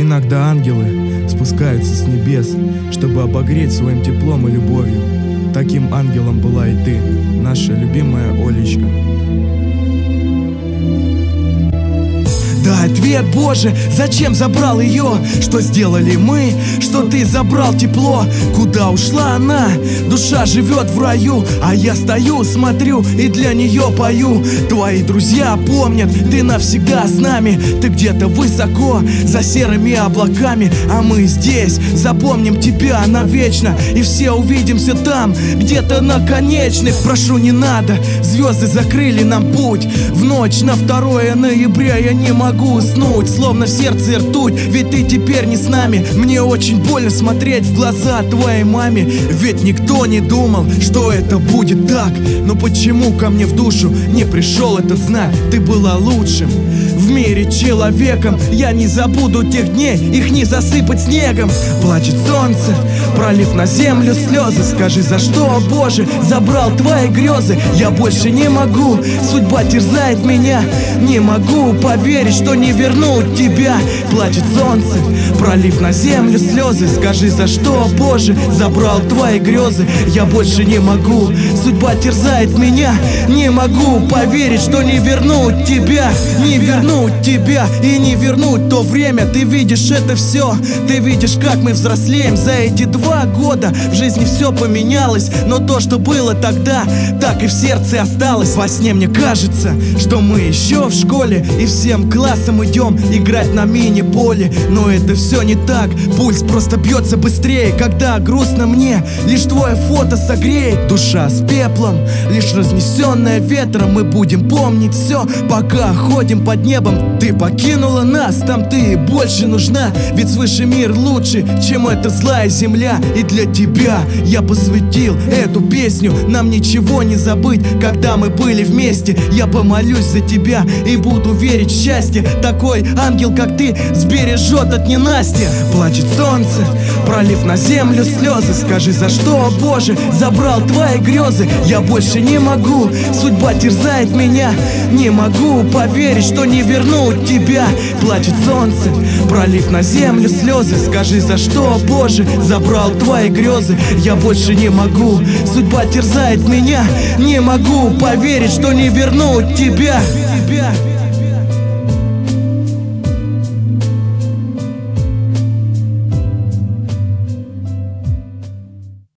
Иногда ангелы спускаются с небес, чтобы обогреть своим теплом и любовью. Таким ангелом была и ты, наша любимая Олечка. Да, ответ, Боже, зачем забрал ее? Что сделали мы, что ты забрал тепло? Куда ушла она? Душа живет в раю, а я стою, смотрю и для нее пою. Твои друзья помнят, ты навсегда с нами. Ты где-то высоко, за серыми облаками, а мы здесь запомним тебя навечно. И все увидимся там, где-то на конечных. Прошу, не надо, звезды закрыли нам путь. В ночь на 2 ноября я не могу уснуть, словно в сердце ртуть, ведь ты теперь не с нами. Мне очень больно смотреть в глаза твоей маме, ведь никто не думал, что это будет так. Но почему ко мне в душу не пришел этот знак? Ты была лучшим в мире человеком. Я не забуду тех дней, их не засыпать снегом. Плачет солнце, пролив на землю слезы. Скажи, за что, Боже, забрал твои грезы? Я больше не могу, судьба терзает меня. Не могу поверить, что не вернуть тебя. Плачет солнце, пролив на землю слезы. Скажи, за что, Боже, забрал твои грезы? Я больше не могу, судьба терзает меня. Не могу поверить, что не вернуть тебя. Не вернуть тебя и не вернуть то время. Ты видишь это все, ты видишь, как мы взрослеем. За эти 2 года в жизни все поменялось, но то, что было тогда, так и в сердце осталось. Во сне мне кажется, что мы еще в школе и всем классом идем играть на мини-поле. Но это все не так, пульс просто бьется быстрее. Когда грустно мне, лишь твое фото согреет. Душа с пеплом, лишь разнесенная ветром. Мы будем помнить все, пока ходим под небом. Ты покинула нас, там ты больше нужна. Ведь свыше мир лучше, чем эта злая земля. И для тебя я посвятил эту песню. Нам ничего не забыть, когда мы были вместе. Я помолюсь за тебя и буду верить в счастье. Такой ангел, как ты, сбережет от ненастья. Плачет солнце, пролив на землю слезы. Скажи, за что, Боже, забрал твои грезы? Я больше не могу, судьба терзает меня. Не могу поверить, что не вернуть тебя. Плачет солнце, пролив на землю слезы. Скажи, за что, Боже, забрал твои грезы? Я больше не могу, судьба терзает меня. Не могу поверить, что не вернуть тебя.